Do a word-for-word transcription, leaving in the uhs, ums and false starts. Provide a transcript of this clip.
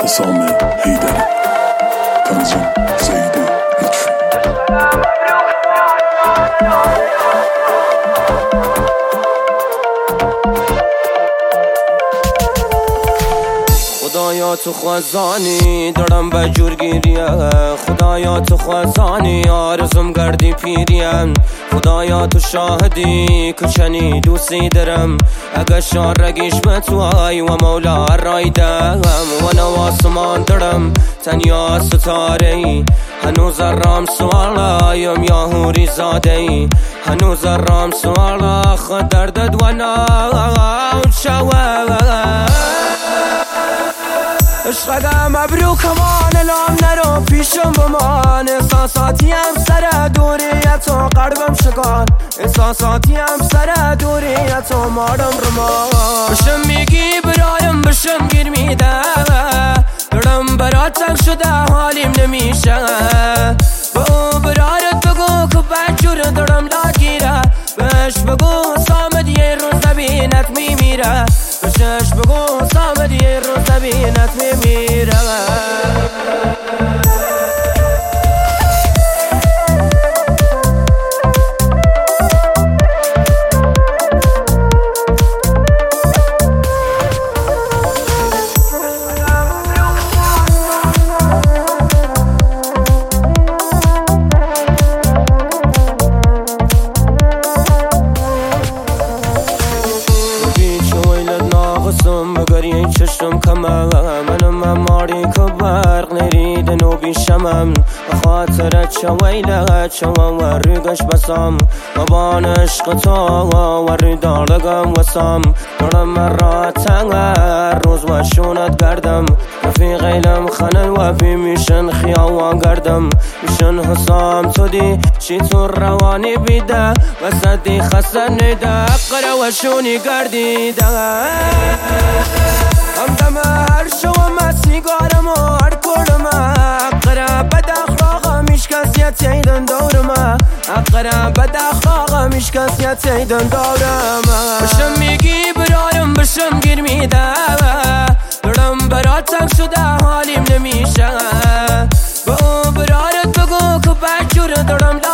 حسام حیدری، تنظیم زید لطفی. خدایا تو خوازانی دارم به جور گیریه، خدایا تو خوازانی آرزم گردی پیریم، خدایا تو شاهدی کچنی دوستی درم، اگه شارگیش به توی و مولا رایدم و نواسمان درم تنیا ستاره ای، هنوز رام سوالایم یا هوری زاده ای، هنوز رام سوالا خود دردد و نام شوه عشقم مبروک امان الان نرو پیشم بمان، احساساتیم سر دوریت و قلبم شکان، احساساتیم سر دوریت و مارم رمان، بشم میگی برایم بشم گیر میده، دارم برات تنگ شده حالیم نمیشه، به او برارت بگو که بجور دارم لاگیره، بهش بگو حسامت یه روز بینت میمیره، بهش بگو حسامت یه روز بینت میمیره. بگری چشم کمم منم اماری که برق نرید نو بیشمم، بخاطر چویله چوم و ریگش بسام و بان عشق تو و ریدارگم وسام، دارم مرا تنگر روز و شونت گردم، رفیق ایلم خنن و بی میشن خیاوان گردم، میشن حسام تو دی چی تو روانی بیده و صدی خسن نیده قره و شونی گردیده، همدم هر شوم سیگارم و هر کلم اقرا بد اخلاقم ایش کسیت ایدن دورم، اقرا بد اخلاقم ایش کسیت ایدن دورم، بشم میگی برارم بشم گیر میده، دارم برات تنگ شده حالیم نمیشه، به او برارت بگو که بجور دارم